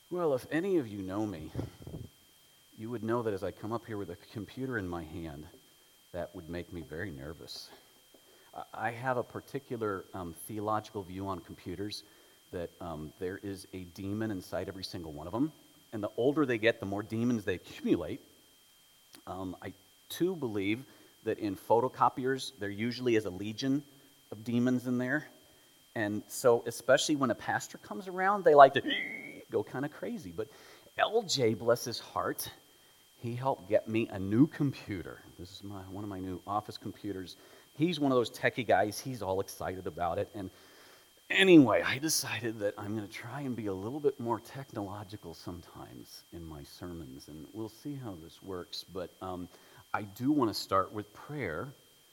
Well, if any of you know me, you would know that as I come up here with a computer in my hand, that would make me very nervous. I have a particular theological view on computers that there is a demon inside every single one of them. And the older they get, the more demons they accumulate. I too believe that in photocopiers, there usually is a legion of demons in there. And so, especially when a pastor comes around, they like to go kind of crazy. But LJ, bless his heart, he helped get me a new computer. This is one of my new office computers. He's one of those techie guys. He's all excited about it. And anyway, I decided that I'm going to try and be a little bit more technological sometimes in my sermons. And we'll see how this works. But I do want to start with prayer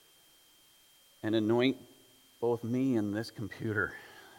and anoint both me and this computer.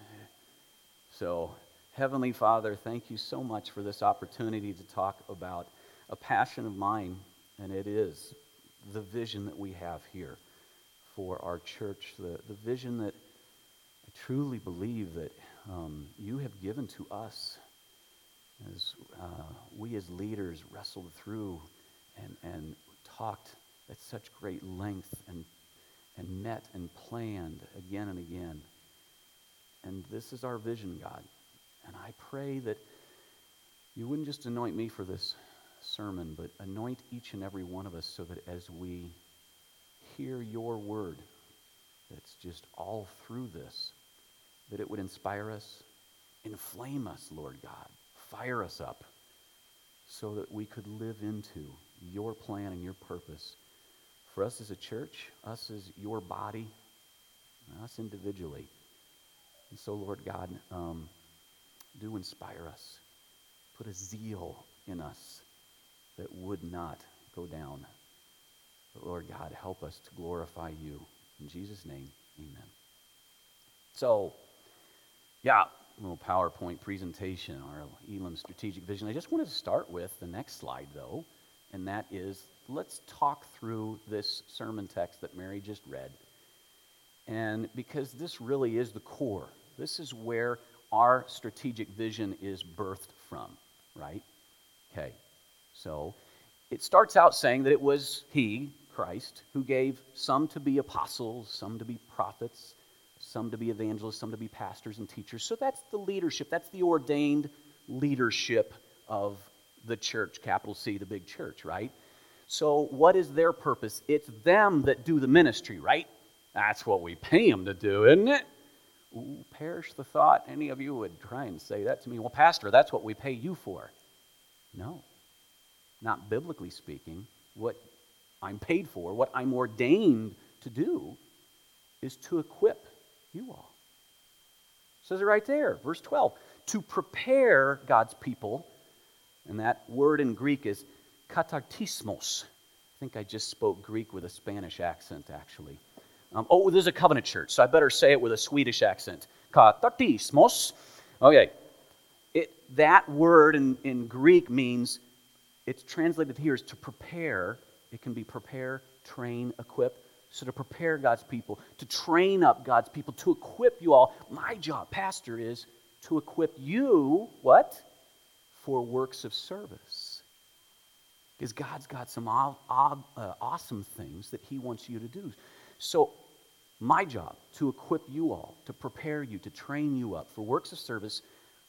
So, Heavenly Father, thank you so much for this opportunity to talk about a passion of mine, and it is the vision that we have here for our church, the vision that I truly believe that you have given to us as we as leaders wrestled through and talked at such great length and met and planned again and again. And this is our vision, God. And I pray that you wouldn't just anoint me for this sermon, but anoint each and every one of us so that as we hear your word, that's just all through this, that it would inspire us, inflame us, Lord God, fire us up so that we could live into your plan and your purpose for us as a church, us as your body, us individually. And so, Lord God, do inspire us. Put a zeal in us that would not go down. But Lord God, help us to glorify you. In Jesus' name, amen. So, a little PowerPoint presentation, our Elam strategic vision. I just wanted to start with the next slide, though, and that is, let's talk through this sermon text that Mary just read. And because this really is the core, this is where our strategic vision is birthed from, right? Okay, so it starts out saying that it was he, Christ, who gave some to be apostles, some to be prophets, some to be evangelists, some to be pastors and teachers. So that's the leadership, that's the ordained leadership of the church, capital C, the big church, right? So what is their purpose? It's them that do the ministry, right? That's what we pay them to do, isn't it? Ooh, perish the thought any of you would try and say that to me. Well, Pastor, that's what we pay you for. No, not biblically speaking. What I'm paid for, what I'm ordained to do, is to equip you all. It says it right there, verse 12. To prepare God's people, and that word in Greek is katartismos. I think I just spoke Greek with a Spanish accent, actually. There's a covenant church, so I better say it with a Swedish accent. Katartismos. Okay. That word in Greek means, it's translated here as to prepare. It can be prepare, train, equip. So to prepare God's people, to train up God's people, to equip you all. My job, pastor, is to equip you, what? For works of service. Because God's got some awesome things that he wants you to do. So my job, to equip you all, to prepare you, to train you up for works of service.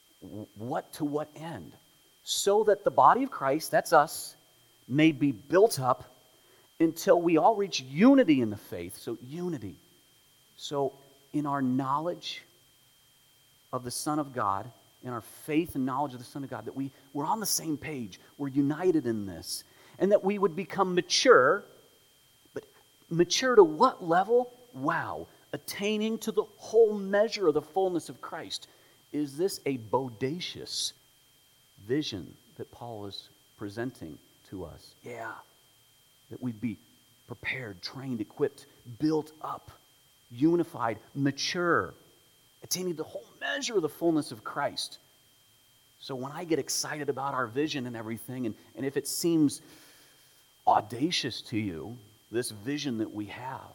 To what end? So that the body of Christ, that's us, may be built up until we all reach unity in the faith. So unity. So in our knowledge of the Son of God, in our faith and knowledge of the Son of God, that we're on the same page, we're united in this, and that we would become mature. But mature to what level? Wow. Attaining to the whole measure of the fullness of Christ. Is this a bodacious vision that Paul is presenting to us? Yeah. That we'd be prepared, trained, equipped, built up, unified, mature, attaining the whole measure of the fullness of Christ. So when I get excited about our vision and everything, and if it seems audacious to you, this vision that we have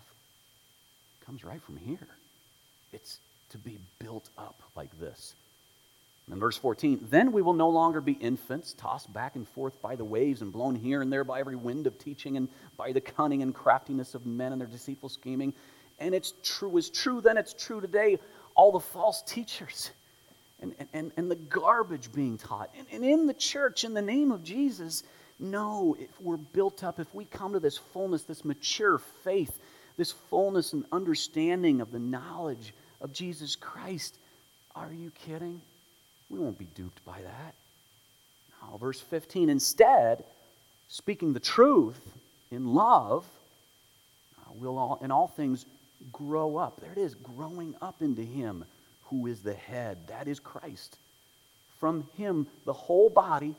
comes right from here. It's to be built up like this. In verse 14, then we will no longer be infants, tossed back and forth by the waves and blown here and there by every wind of teaching and by the cunning and craftiness of men and their deceitful scheming. And it's true then, it's true today, all the false teachers and the garbage being taught. And in the church, in the name of Jesus, no, if we're built up, if we come to this fullness, this mature faith, this fullness and understanding of the knowledge of Jesus Christ, are you kidding? We won't be duped by that. No, verse 15, instead, speaking the truth in love, we'll in all things grow up. There it is, growing up into Him who is the head. That is Christ. From Him, the whole body,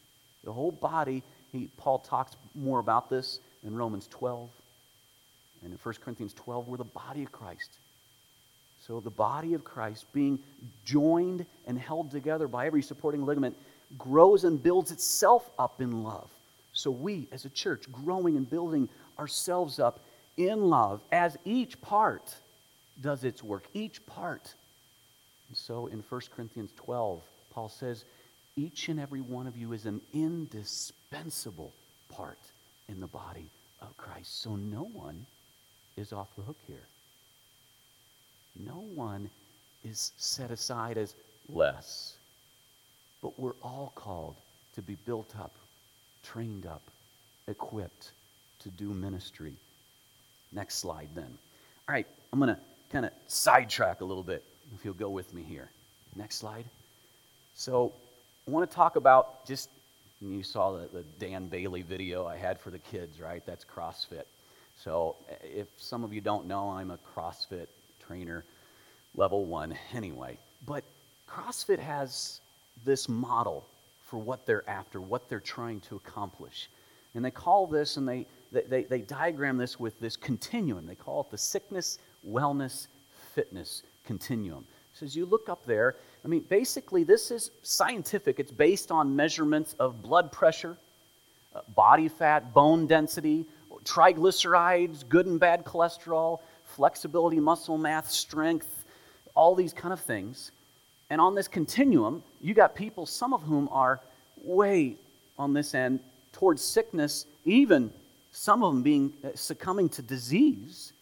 Paul talks more about this in Romans 12. And in 1 Corinthians 12, we're the body of Christ. So the body of Christ, being joined and held together by every supporting ligament, grows and builds itself up in love. So we, as a church, growing and building ourselves up in love as each part does its work. Each part. And so in 1 Corinthians 12, Paul says, each and every one of you is an indispensable part in the body of Christ. So no one is off the hook here. No one is set aside as less. But we're all called to be built up, trained up, equipped to do ministry. Next slide then. All right, I'm going to kind of sidetrack a little bit, if you'll go with me here. Next slide. So I want to talk about just, you saw the Dan Bailey video I had for the kids, right? That's CrossFit. So if some of you don't know, I'm a CrossFit trainer, level 1 anyway. But CrossFit has this model for what they're after, what they're trying to accomplish. And they call this, and they diagram this with this continuum. They call it the sickness, wellness, fitness continuum. So as you look up there, I mean, basically this is scientific. It's based on measurements of blood pressure, body fat, bone density, triglycerides, good and bad cholesterol, flexibility, muscle mass, strength, all these kind of things. And on this continuum, you got people, some of whom are way on this end towards sickness, even some of them being succumbing to diseases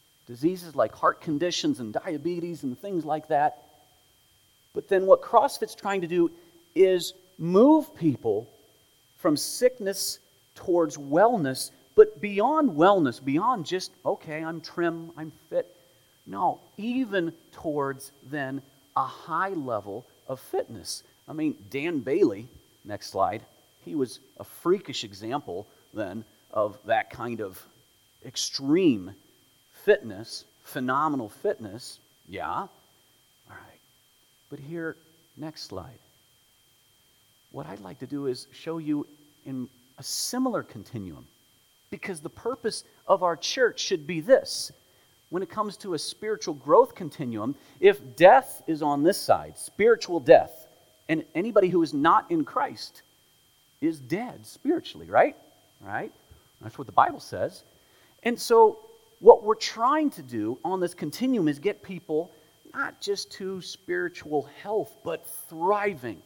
like heart conditions and diabetes and things like that. But then what CrossFit's trying to do is move people from sickness towards wellness, but beyond wellness, beyond just, okay, I'm trim, I'm fit. No, even towards then a high level of fitness. I mean, Dan Bailey, next slide, he was a freakish example then of that kind of extreme fitness, phenomenal fitness. Yeah. All right. But here, next slide. What I'd like to do is show you in a similar continuum, because the purpose of our church should be this. When it comes to a spiritual growth continuum, if death is on this side, spiritual death, and anybody who is not in Christ is dead spiritually, right? Right? That's what the Bible says. And so what we're trying to do on this continuum is get people not just to spiritual health, but thriving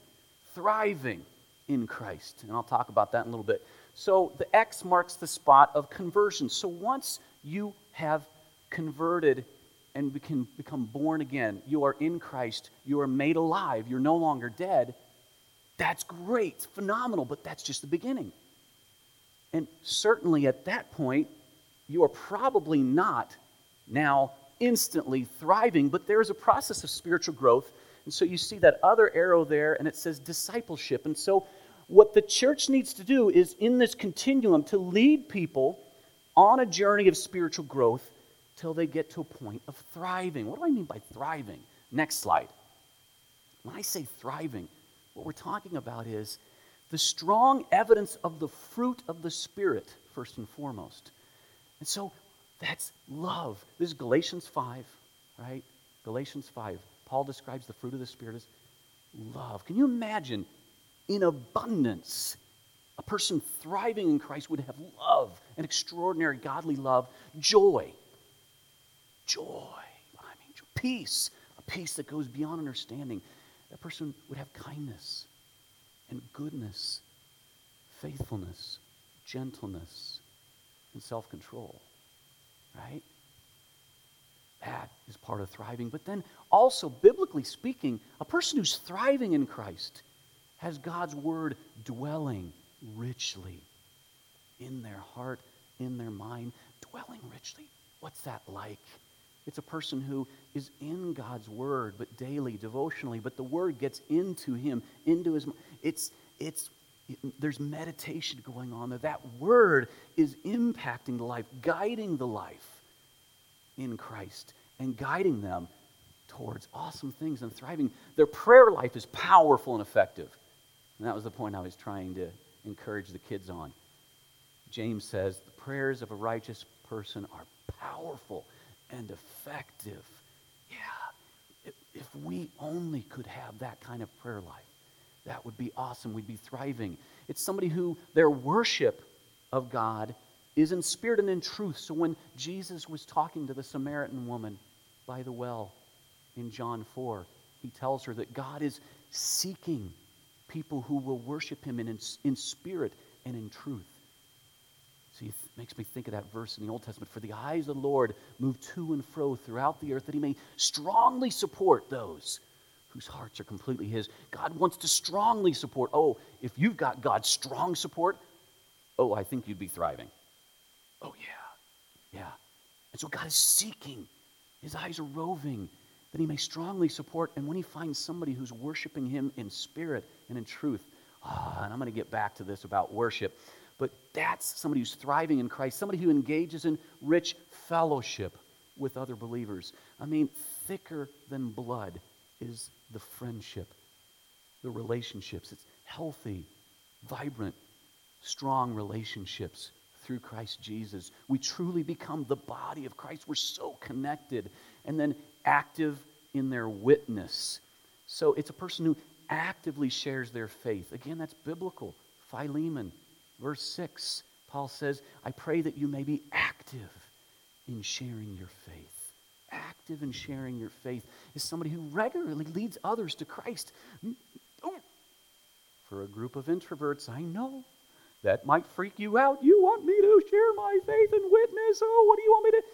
in Christ. And I'll talk about that in a little bit. So the X marks the spot of conversion. So once you have converted and become born again, you are in Christ, you are made alive, you're no longer dead, that's great, phenomenal, but that's just the beginning. And certainly at that point, you are probably not now instantly thriving, but there is a process of spiritual growth. And so you see that other arrow there, and it says discipleship. And so what the church needs to do is in this continuum to lead people on a journey of spiritual growth till they get to a point of thriving. What do I mean by thriving? Next slide. When I say thriving, what we're talking about is the strong evidence of the fruit of the Spirit, first and foremost. And so that's love. This is Galatians 5, right? Galatians 5. Paul describes the fruit of the Spirit as love. Can you imagine in abundance a person thriving in Christ would have love, an extraordinary godly love, joy, peace, a peace that goes beyond understanding, that person would have kindness and goodness, faithfulness, gentleness, and self-control, right? That is part of thriving. But then also, biblically speaking, a person who's thriving in Christ has God's word dwelling richly in their heart, in their mind, dwelling richly. What's that like? It's a person who is in God's word, but daily, devotionally, but the word gets into him, into his mind. There's meditation going on there. That word is impacting the life, guiding the life in Christ, and guiding them towards awesome things and thriving. Their prayer life is powerful and effective. And that was the point I was trying to encourage the kids on. James says, the prayers of a righteous person are powerful and effective. Yeah, if we only could have that kind of prayer life, that would be awesome. We'd be thriving. It's somebody who their worship of God is in spirit and in truth. So when Jesus was talking to the Samaritan woman by the well in John 4, he tells her that God is seeking people who will worship him in spirit and in truth. See, it makes me think of that verse in the Old Testament. For the eyes of the Lord move to and fro throughout the earth, that he may strongly support those whose hearts are completely his. God wants to strongly support. Oh, if you've got God's strong support, oh, I think you'd be thriving. Oh, yeah. And so God is seeking. His eyes are roving, that he may strongly support. And when he finds somebody who's worshiping him in spirit and in truth, and I'm going to get back to this about worship, but that's somebody who's thriving in Christ, somebody who engages in rich fellowship with other believers. I mean, thicker than blood is the friendship, the relationships. It's healthy, vibrant, strong relationships through Christ Jesus. We truly become the body of Christ. We're so connected. And then active in their witness. So it's a person who actively shares their faith. Again, that's biblical. Philemon, verse 6, Paul says, I pray that you may be active in sharing your faith. Active in sharing your faith is somebody who regularly leads others to Christ. For a group of introverts, I know that might freak you out. You want me to share my faith and witness? Oh, what do you want me to?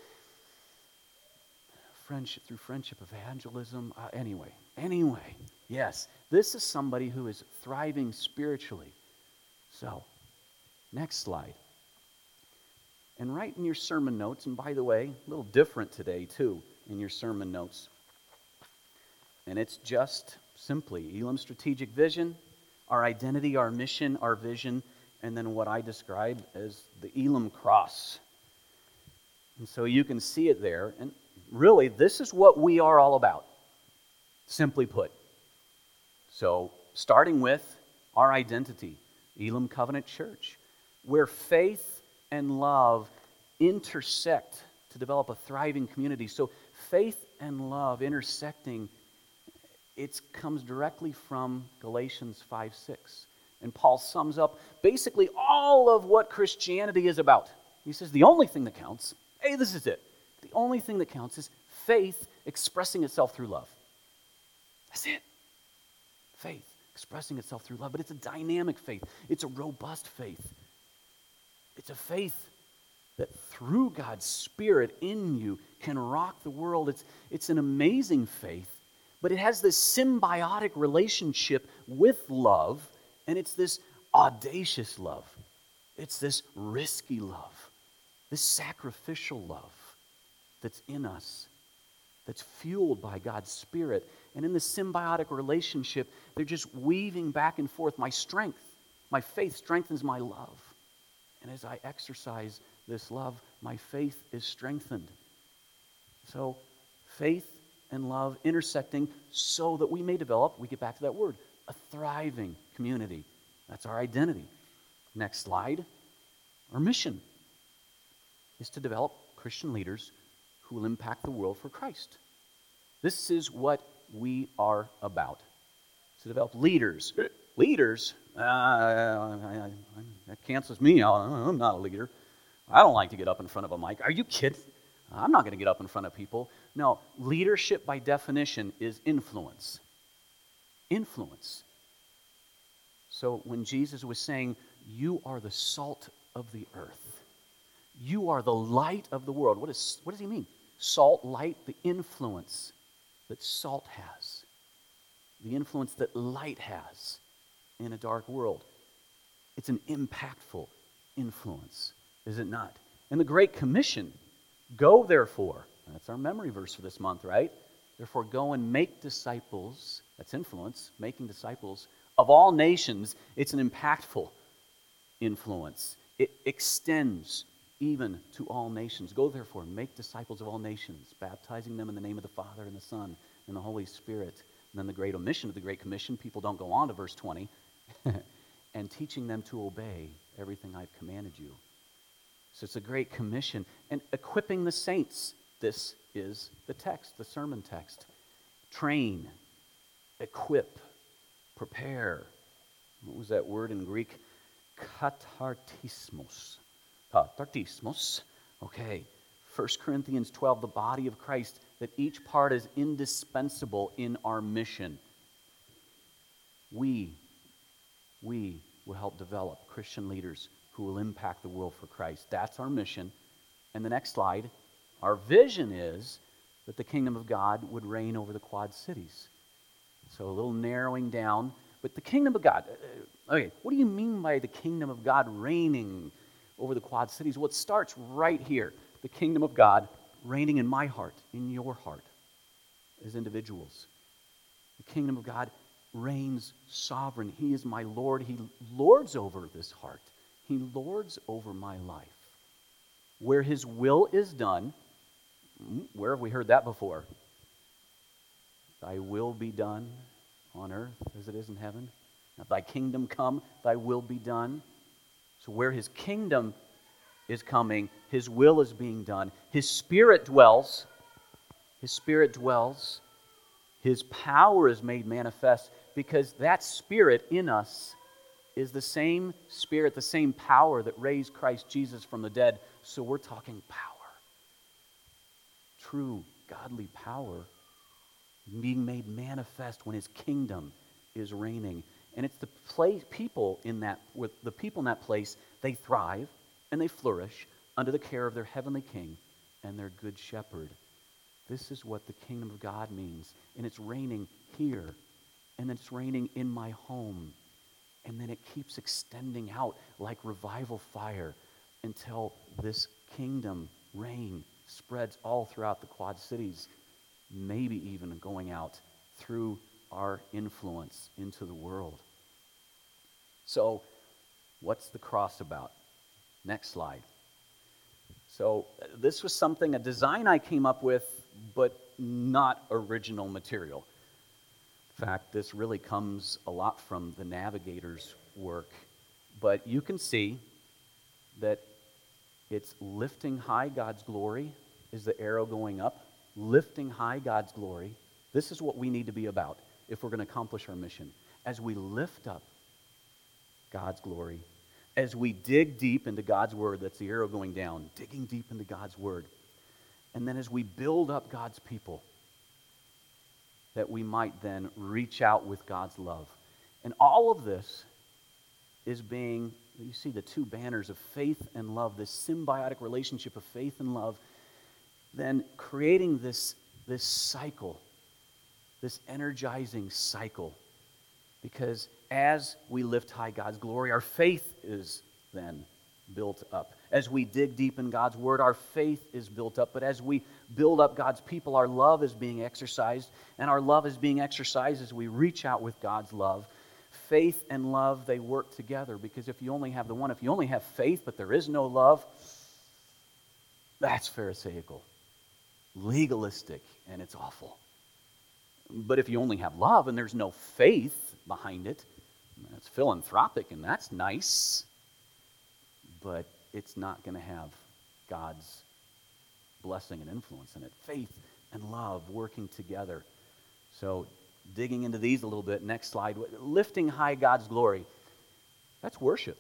Friendship, through friendship, evangelism. Anyway, yes, this is somebody who is thriving spiritually. So, next slide. And write in your sermon notes, and by the way, a little different today too in your sermon notes. And it's just simply Elam strategic vision, our identity, our mission, our vision, and then what I describe as the Elam cross. And so you can see it there. And really, this is what we are all about, simply put. So, starting with our identity, Elam Covenant Church, where faith and love intersect to develop a thriving community. So faith and love intersecting, it comes directly from Galatians 5:6. And Paul sums up basically all of what Christianity is about. He says the only thing that counts, hey, this is it. The only thing that counts is faith expressing itself through love. That's it. Faith expressing itself through love. But it's a dynamic faith. It's a robust faith. It's a faith that through God's Spirit in you can rock the world. It's an amazing faith, but it has this symbiotic relationship with love, and it's this audacious love. It's this risky love, this sacrificial love that's in us, that's fueled by God's Spirit. And in this symbiotic relationship, they're just weaving back and forth. My strength, my faith strengthens my love. And as I exercise this love, my faith is strengthened. So, faith and love intersecting so that we may develop, we get back to that word, a thriving community. That's our identity. Next slide. Our mission is to develop Christian leaders who will impact the world for Christ. This is what we are about. To develop leaders. Leaders? That cancels me out. I'm not a leader. I don't like to get up in front of a mic. Are you kidding? I'm not going to get up in front of people. No, leadership by definition is influence. influence. So when Jesus was saying, you are the salt of the earth, you are the light of the world, what does he mean? Salt, light, the influence that salt has, the influence that light has in a dark world. It's an impactful influence, is it not? And the Great Commission, go therefore, that's our memory verse for this month, right? Therefore go and make disciples, that's influence, making disciples of all nations. It's an impactful influence. It extends even to all nations. Go therefore, make disciples of all nations, baptizing them in the name of the Father and the Son and the Holy Spirit. And then the great omission of the Great Commission, people don't go on to verse 20, and teaching them to obey everything I've commanded you. So it's a Great Commission. And equipping the saints, this is the text, the sermon text. Train, equip, prepare. What was that word in Greek? Katartismos. Katartismos. Okay. 1 Corinthians 12, the body of Christ, that each part is indispensable in our mission. We will help develop Christian leaders who will impact the world for Christ. That's our mission. And the next slide, our vision is that the kingdom of God would reign over the Quad Cities. So a little narrowing down. But the kingdom of God, okay, what do you mean by the kingdom of God reigning over the Quad Cities? Well, it starts right here. The kingdom of God reigning in my heart, in your heart, as individuals. The kingdom of God reigns sovereign. He is my Lord. He lords over this heart. He lords over my life. Where His will is done, where have we heard that before? Thy will be done on earth as it is in heaven. Now, thy kingdom come, thy will be done. So where His kingdom is coming, His will is being done. His Spirit dwells. His Spirit dwells. His power is made manifest because that Spirit in us is the same Spirit, the same power that raised Christ Jesus from the dead. So we're talking power. True godly power being made manifest when His kingdom is reigning. And it's the people in that place, they thrive and they flourish under the care of their heavenly King and their good shepherd. This is what the kingdom of God means. And it's reigning here. And it's reigning in my home. And then it keeps extending out like revival fire until this kingdom reign spreads all throughout the Quad Cities, maybe even going out through our influence into the world. So, what's the cross about? Next slide. So, this was a design I came up with, but not original material. In fact, this really comes a lot from the Navigator's work. But you can see that it's lifting high God's glory is the arrow going up. Lifting high God's glory. This is what we need to be about if we're going to accomplish our mission. As we lift up God's glory, as we dig deep into God's word, that's the arrow going down, digging deep into God's word. And then as we build up God's people, that we might then reach out with God's love. And all of this is being, you see the two banners of faith and love, this symbiotic relationship of faith and love, then creating this cycle, this energizing cycle. Because as we lift high God's glory, our faith is then built up. As we dig deep in God's word, our faith is built up. But as we build up God's people, our love is being exercised. And our love is being exercised as we reach out with God's love. Faith and love, they work together. Because if you only have the one, if you only have faith but there is no love, that's pharisaical, legalistic, and it's awful. But if you only have love and there's no faith behind it, that's philanthropic and that's nice. But it's not going to have God's blessing and influence in it. Faith and love working together. So digging into these a little bit, next slide. Lifting high God's glory. That's worship.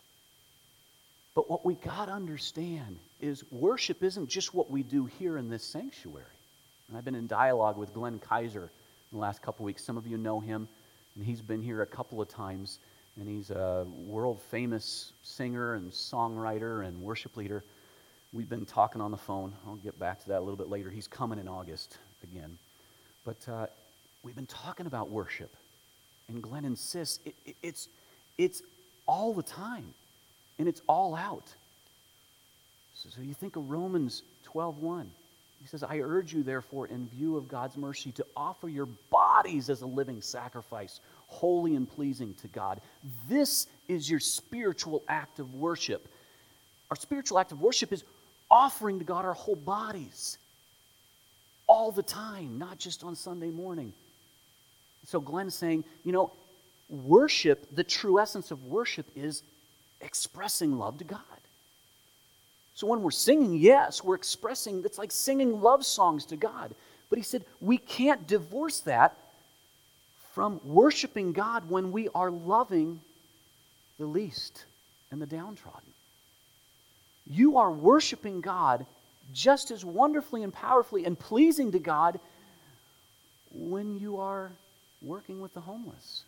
But what we got to understand is worship isn't just what we do here in this sanctuary. And I've been in dialogue with Glenn Kaiser in the last couple weeks. Some of you know him. And he's been here a couple of times, and he's a world-famous singer and songwriter and worship leader. We've been talking on the phone. I'll get back to that a little bit later. He's coming in August again. But we've been talking about worship. And Glenn insists it's all the time, and it's all out. So you think of Romans 12:1. He says, I urge you, therefore, in view of God's mercy, to offer your bodies as a living sacrifice, holy and pleasing to God. This is your spiritual act of worship. Our spiritual act of worship is offering to God our whole bodies all the time, not just on Sunday morning. So Glenn's saying, worship, the true essence of worship is expressing love to God. So when we're singing, yes, we're expressing, it's like singing love songs to God. But he said, we can't divorce that from worshiping God when we are loving the least and the downtrodden. You are worshiping God just as wonderfully and powerfully and pleasing to God when you are working with the homeless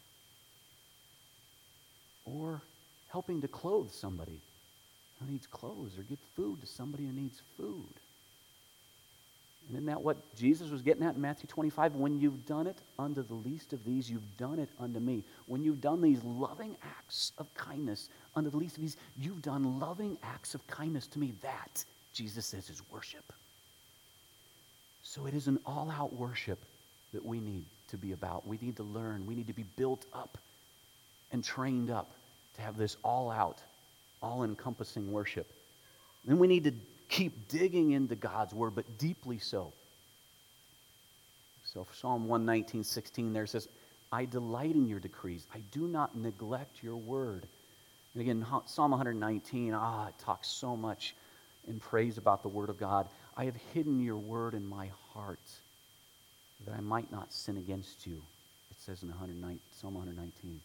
or helping to clothe somebody who needs clothes or give food to somebody who needs food. And isn't that what Jesus was getting at in Matthew 25? When you've done it unto the least of these, you've done it unto me. When you've done these loving acts of kindness unto the least of these, you've done loving acts of kindness to me. That, Jesus says, is worship. So it is an all-out worship that we need to be about. We need to learn. We need to be built up and trained up to have this all-out, all-encompassing worship. Then we need to keep digging into God's Word, but deeply so. So Psalm 119:16 there says, I delight in your decrees. I do not neglect your word. And again, Psalm 119, it talks so much in praise about the Word of God. I have hidden your word in my heart that I might not sin against you. It says in Psalm 119.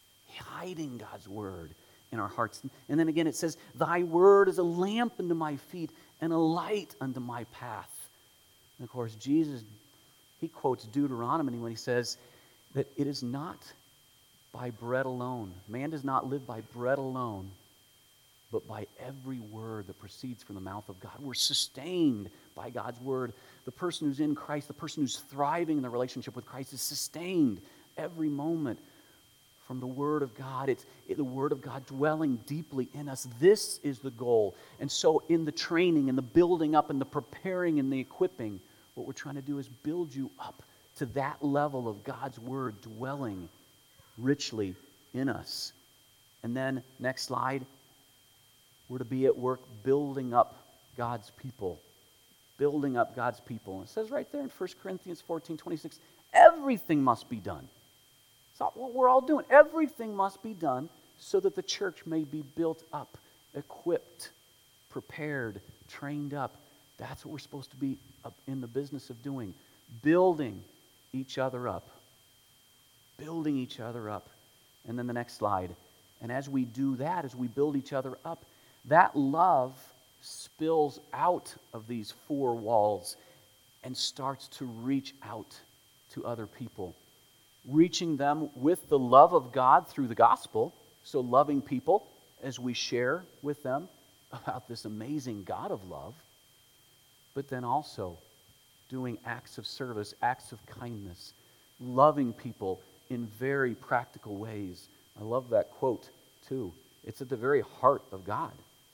Hiding God's Word in our hearts. And then again it says, thy word is a lamp unto my feet and a light unto my path. And of course, Jesus, he quotes Deuteronomy when he says that it is not by bread alone. Man does not live by bread alone, but by every word that proceeds from the mouth of God. We're sustained by God's Word. The person who's in Christ, the person who's thriving in the relationship with Christ is sustained every moment from the Word of God. It's the Word of God dwelling deeply in us. This is the goal. And so in the training and the building up and the preparing and the equipping, what we're trying to do is build you up to that level of God's Word dwelling richly in us. And then, next slide, we're to be at work building up God's people. Building up God's people. And it says right there in 1 Corinthians 14:26, everything must be done. It's not what we're all doing. Everything must be done so that the church may be built up, equipped, prepared, trained up. That's what we're supposed to be in the business of doing. Building each other up. Building each other up. And then the next slide. And as we do that, as we build each other up, that love spills out of these four walls and starts to reach out to other people. Reaching them with the love of God through the gospel. So loving people as we share with them about this amazing God of love. But then also doing acts of service, acts of kindness. Loving people in very practical ways. I love that quote too. It's at the very heart of God.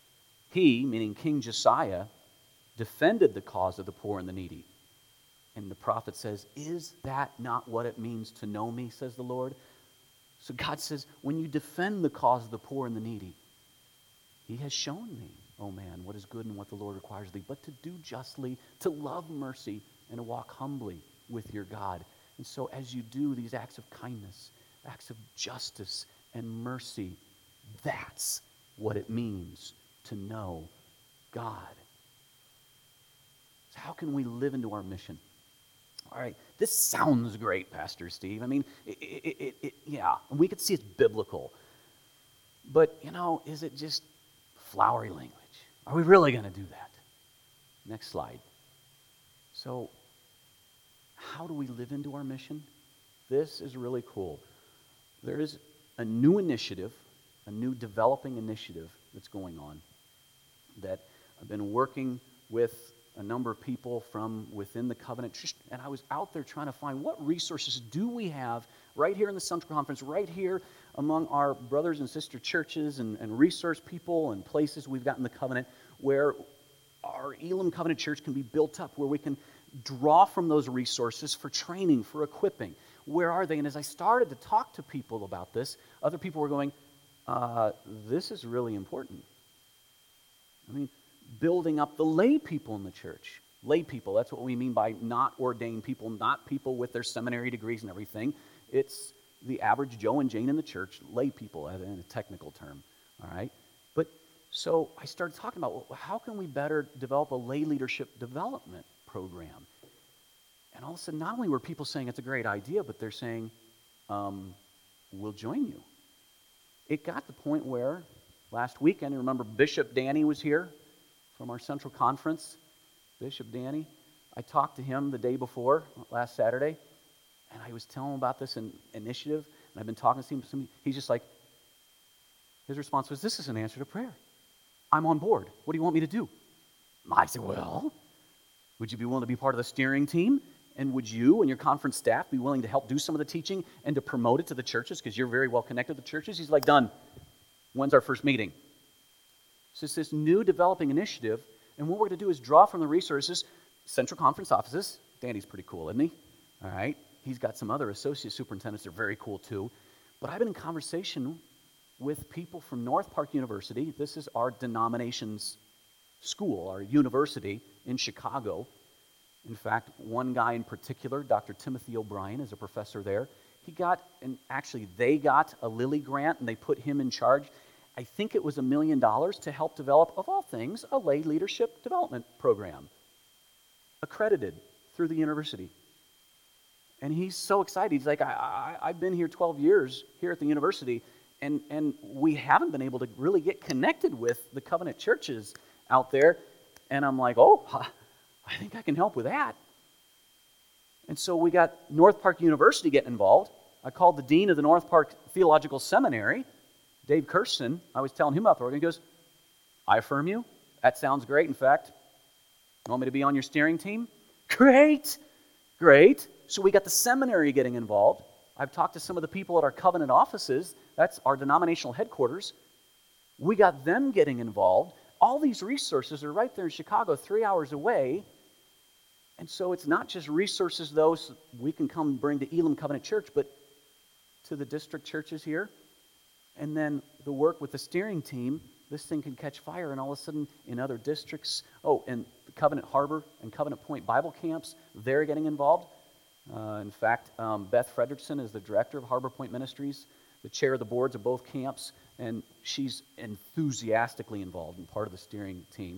He, meaning King Josiah, defended the cause of the poor and the needy. And the prophet says, is that not what it means to know me, says the Lord? So God says, when you defend the cause of the poor and the needy, He has shown me, O man, what is good and what the Lord requires of thee, but to do justly, to love mercy, and to walk humbly with your God. And so as you do these acts of kindness, acts of justice and mercy, that's what it means to know God. So how can we live into our mission? All right, this sounds great, Pastor Steve. I mean, yeah, we could see it's biblical. But, is it just flowery language? Are we really going to do that? Next slide. So, how do we live into our mission? This is really cool. There is a new initiative, a new developing initiative that's going on that I've been working with a number of people from within the covenant, and I was out there trying to find what resources do we have right here in the Central Conference, right here among our brothers and sister churches and resource people and places we've got in the covenant where our Elam Covenant Church can be built up, where we can draw from those resources for training, for equipping. Where are they? And as I started to talk to people about this, other people were going, this is really important. I mean, building up the lay people in the church. Lay people, that's what we mean by not ordained people, not people with their seminary degrees and everything. It's the average Joe and Jane in the church, lay people in a technical term, all right? But so I started talking about, well, how can we better develop a lay leadership development program? And all of a sudden, not only were people saying it's a great idea, but they're saying, we'll join you. It got to the point where last weekend, you remember Bishop Danny was here from our Central Conference. Bishop Danny, I talked to him the day before, last Saturday, and I was telling him about this initiative, and I've been talking to him. He's just like, his response was, this is an answer to prayer. I'm on board. What do you want me to do? I said, well, would you be willing to be part of the steering team? And would you and your conference staff be willing to help do some of the teaching and to promote it to the churches because you're very well connected to the churches? He's like, done. When's our first meeting? So it's this new developing initiative, and what we're going to do is draw from the resources, Central Conference offices. Danny's pretty cool, isn't he? All right. He's got some other associate superintendents. They're very cool too. But I've been in conversation with people from North Park University. This is our denomination's school, our university in Chicago. In fact, one guy in particular, Dr. Timothy O'Brien, is a professor there. They got a Lilly grant, and they put him in charge. I think it was $1 million to help develop, of all things, a lay leadership development program, accredited through the university. And he's so excited. He's like, I've been here 12 years here at the university, and we haven't been able to really get connected with the covenant churches out there. And I'm like, I think I can help with that. And so we got North Park University getting involved. I called the dean of the North Park Theological Seminary, Dave Kirsten. I was telling him about the program. He goes, I affirm you. That sounds great. In fact, you want me to be on your steering team? Great. So we got the seminary getting involved. I've talked to some of the people at our covenant offices. That's our denominational headquarters. We got them getting involved. All these resources are right there in Chicago, 3 hours away. And so it's not just resources, though, so we can come bring to Elam Covenant Church, but to the district churches here. And then the work with the steering team, this thing can catch fire, and all of a sudden in other districts, and the Covenant Harbor and Covenant Point Bible camps, they're getting involved. In fact, Beth Fredrickson is the director of Harbor Point Ministries, the chair of the boards of both camps, and she's enthusiastically involved and part of the steering team.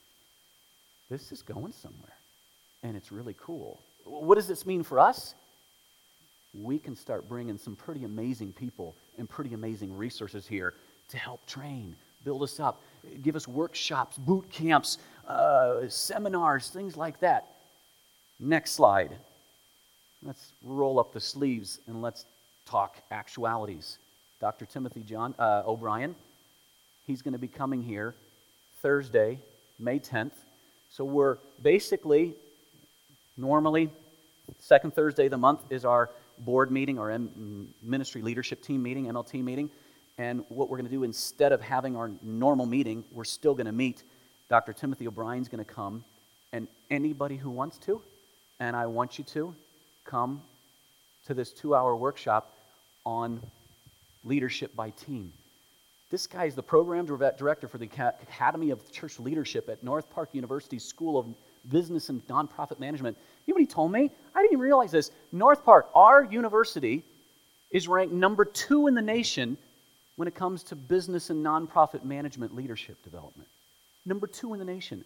This is going somewhere, and it's really cool. What does this mean for us? We can start bringing some pretty amazing people and pretty amazing resources here to help train, build us up, give us workshops, boot camps, seminars, things like that. Next slide. Let's roll up the sleeves and let's talk actualities. Dr. Timothy O'Brien, he's going to be coming here Thursday, May 10th. So we're basically, normally, second Thursday of the month is our board meeting, our ministry leadership team meeting, MLT meeting. And what we're going to do, instead of having our normal meeting, we're still going to meet. Dr. Timothy O'Brien's going to come, and anybody who wants to, and I want you to, come to this 2-hour workshop on leadership by team. This guy is the program director for the Academy of Church Leadership at North Park University School of Business and Nonprofit Management. You know what he told me? I didn't even realize this. North Park, our university, is ranked number 2 in the nation when it comes to business and nonprofit management leadership development. Number 2 in the nation.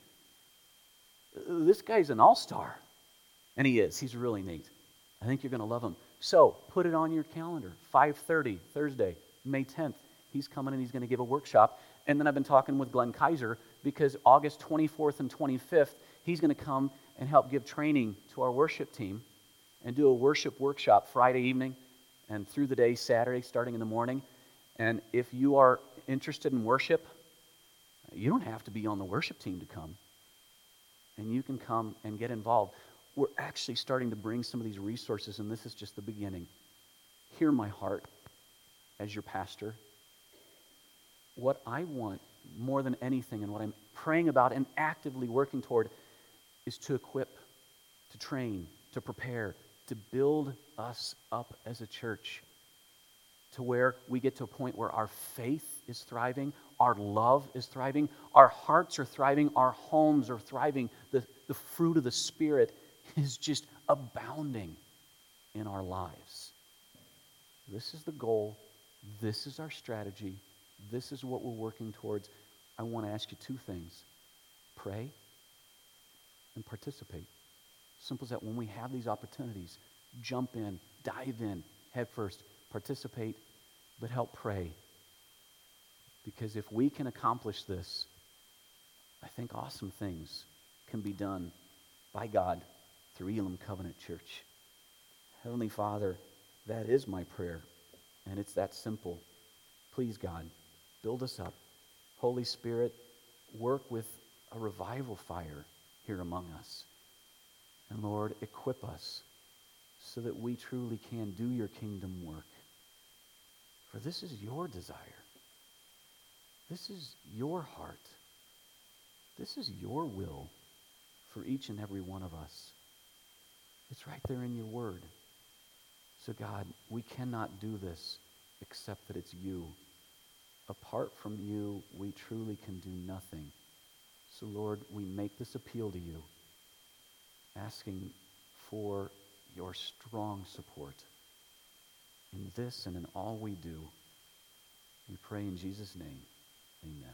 This guy's an all-star. And he is. He's really neat. I think you're going to love him. So, put it on your calendar. 5:30, Thursday, May 10th. He's coming and he's going to give a workshop. And then I've been talking with Glenn Kaiser because August 24th and 25th, he's going to come and help give training to our worship team and do a worship workshop Friday evening and through the day, Saturday, starting in the morning. And if you are interested in worship, you don't have to be on the worship team to come. And you can come and get involved. We're actually starting to bring some of these resources, and this is just the beginning. Hear my heart as your pastor. What I want more than anything, and what I'm praying about and actively working toward, is to equip, to train, to prepare, to build us up as a church to where we get to a point where our faith is thriving, our love is thriving, our hearts are thriving, our homes are thriving, the fruit of the Spirit is just abounding in our lives. This is the goal. This is our strategy. This is what we're working towards. I want to ask you two things. Pray and participate. Simple as that. When we have these opportunities, jump in, dive in, head first, participate, but help pray. Because if we can accomplish this, I think awesome things can be done by God through Elam Covenant Church. Heavenly Father, that is my prayer, and it's that simple. Please, God, build us up. Holy Spirit, work with a revival fire here among us. And Lord, equip us so that we truly can do your kingdom work. For this is your desire. This is your heart. This is your will for each and every one of us. It's right there in your word. So God, we cannot do this except that it's you. Apart from you, we truly can do nothing. So Lord, we make this appeal to you, asking for your strong support in this and in all we do. We pray in Jesus' name. Amen.